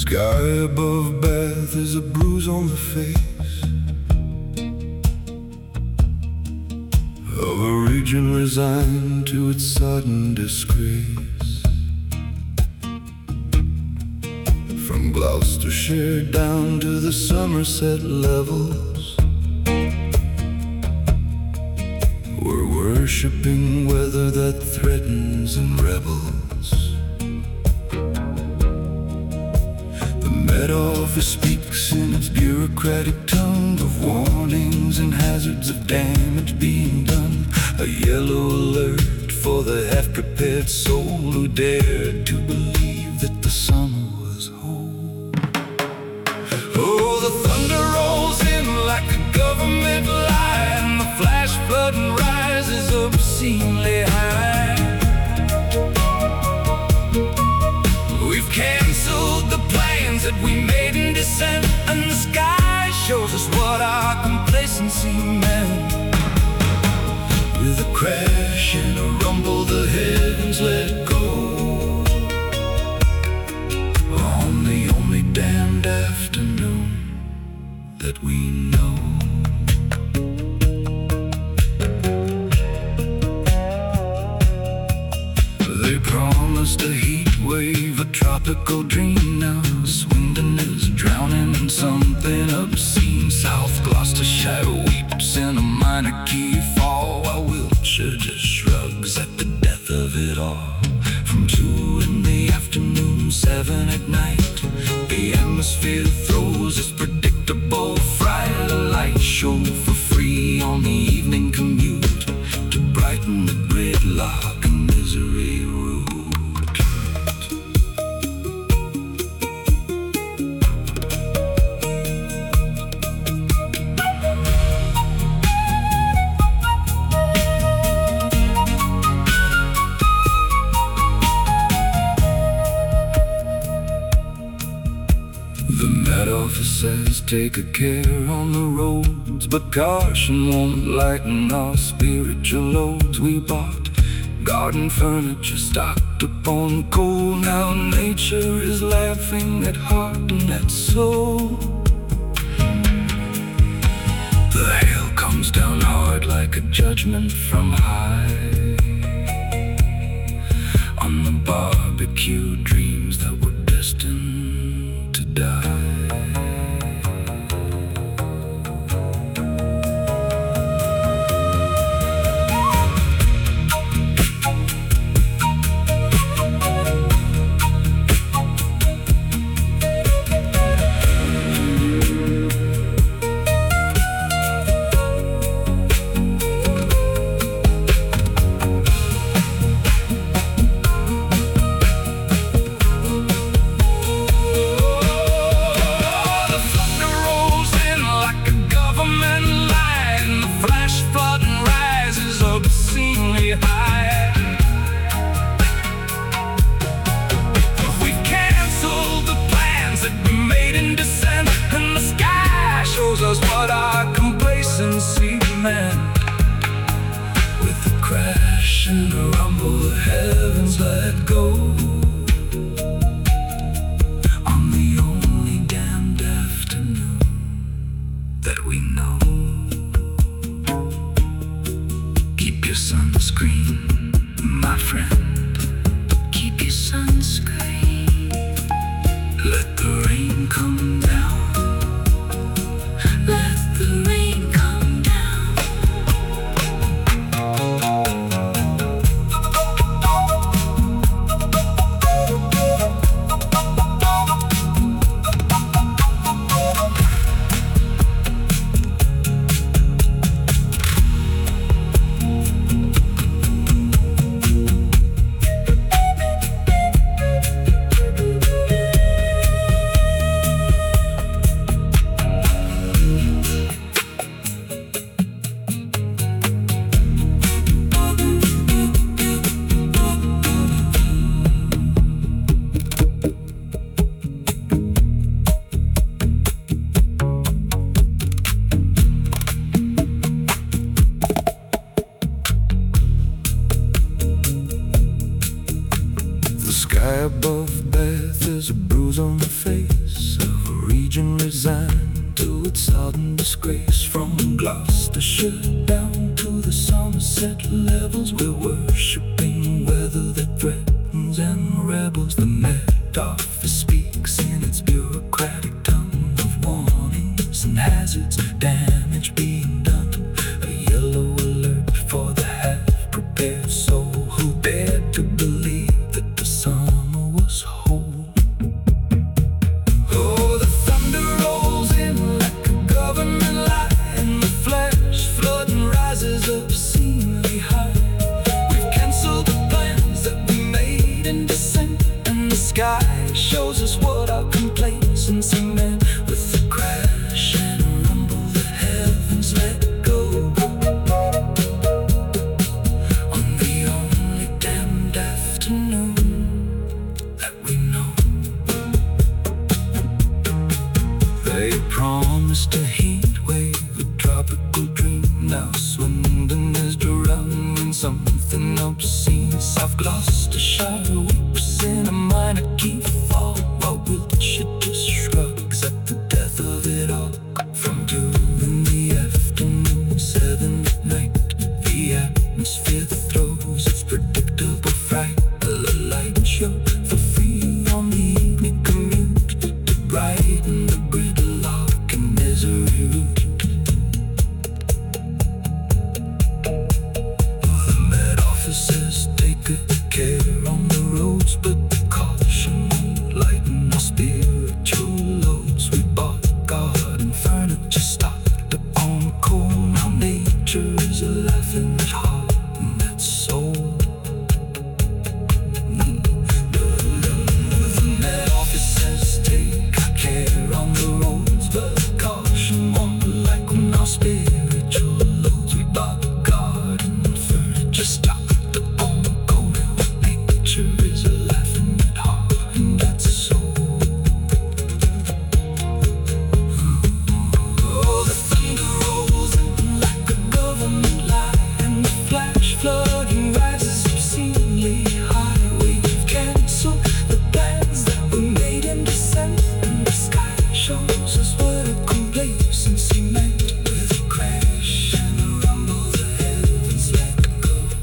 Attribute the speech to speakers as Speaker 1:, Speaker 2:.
Speaker 1: Sky above Bath is a bruise on the face of a region resigned to its sudden disgrace. From Gloucestershire down to the Somerset levels, we're worshipping weather that threatens and rebels. The Met Office speaks in its bureaucratic tongue of warnings and hazards of damage being done. A yellow alert for the half-prepared soul who dared to believe that the summer was whole. Oh, the thunder rolls in like a government lie, and the flash flood and rises obscenely high. We've canceled the plans that we made in descent, and the sky shows us what our complacency meant. With a crash and a rumble, the heavens let go on the only damned afternoon that we know. They promised a heat wave, a tropical dream. Now Swindon is drowning in something obscene. South Gloucestershire weeps in a minor key fall, while Wiltshire just shrugs at the death of it all. From 2 in the afternoon, 7 at night, the atmosphere throws its predictable fright. A light show for free on the evening commute to brighten the gridlock and misery route. The Met Office says take a care on the roads, but caution won't lighten our spiritual loads. We bought garden furniture stocked upon coal. Now nature is laughing at heart and at soul. The hail comes down hard like a judgment from high on the barbecue dreams that were destined to die. Us what our complacency meant. With a crash and a rumble, the heavens let go on the only damned afternoon that we know. Keep your sunscreen, my friend. Keep your sunscreen. Let the rain come down. Let the rain come down. High above Bath is a bruise on the face of a region resigned to its sudden disgrace. From Gloucestershire down to the Somerset levels, we're worshipping weather that threatens and rebels. The Met Office speaks in its bureaucratic tongue of warnings and hazards, damage being done. A yellow alert for the half-prepared soul who dared to believe that the summer was whole. Oh, the thunder rolls in like a government lie, and the flash flooding rises obscenely high. We've cancelled the plans that we made in descent, and the sky shows us what our complacency meant. With the crash and rumble, the heavens let go on the only damned afternoon that we know. They promised a heat wave, a tropical dream. Now Swindon is drowning in something obscene. South Gloucestershire weeps in a minor key fall, while Wiltshire just shrugs at the death of it all. From 2 in the afternoon, 7 at night, the atmosphere throws its predictable fright. A light show for free on the evening commute to brighten the gridlock and misery route. The Met officers take good care on the roads, but caution won't lighten our spiritual loads. We bought garden furniture stocked upon coal. Now nature is a laughing at heart and at soul. The Met officers take care on the roads, but caution won't lighten our spiritual loads. We bought garden furniture stocked